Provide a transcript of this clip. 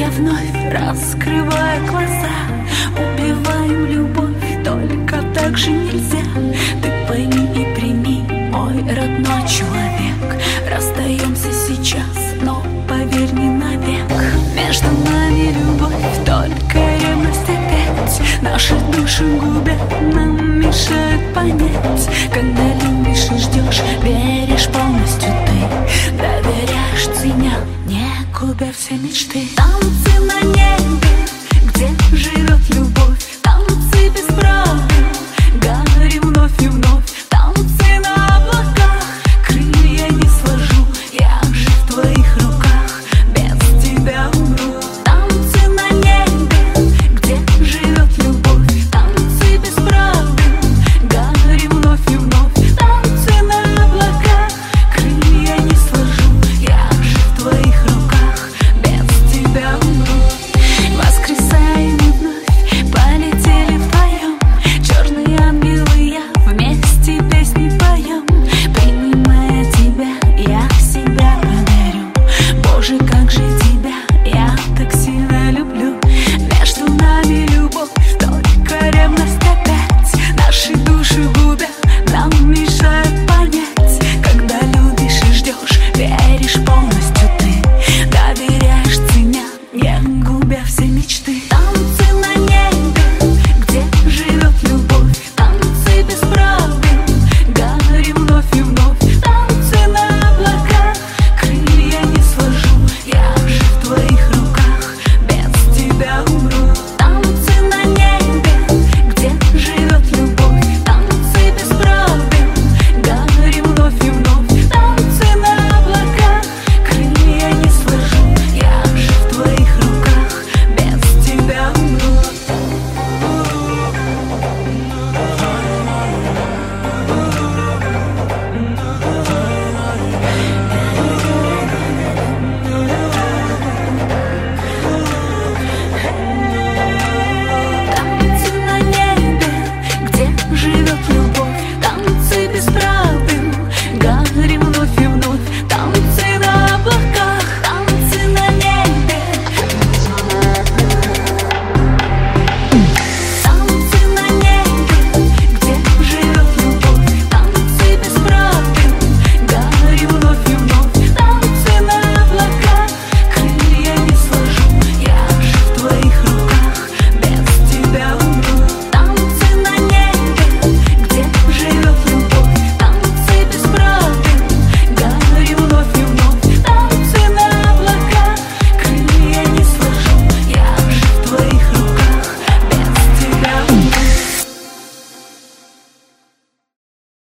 вновь раскрывая глаза. Убиваем любовь, только так же нельзя. Ты пойми и прими, мой родной человек. Расстаемся сейчас, но поверь, не навек. Между нами любовь, только ревность опять. Наши души губят, нам мешают понять. Когда любишь и ждешь, веришь полностью ты. Доверяешь, ценя, не губя все мечты. Танцы на небе, где живет любовь. Танцы без правил, горим вновь и вновь.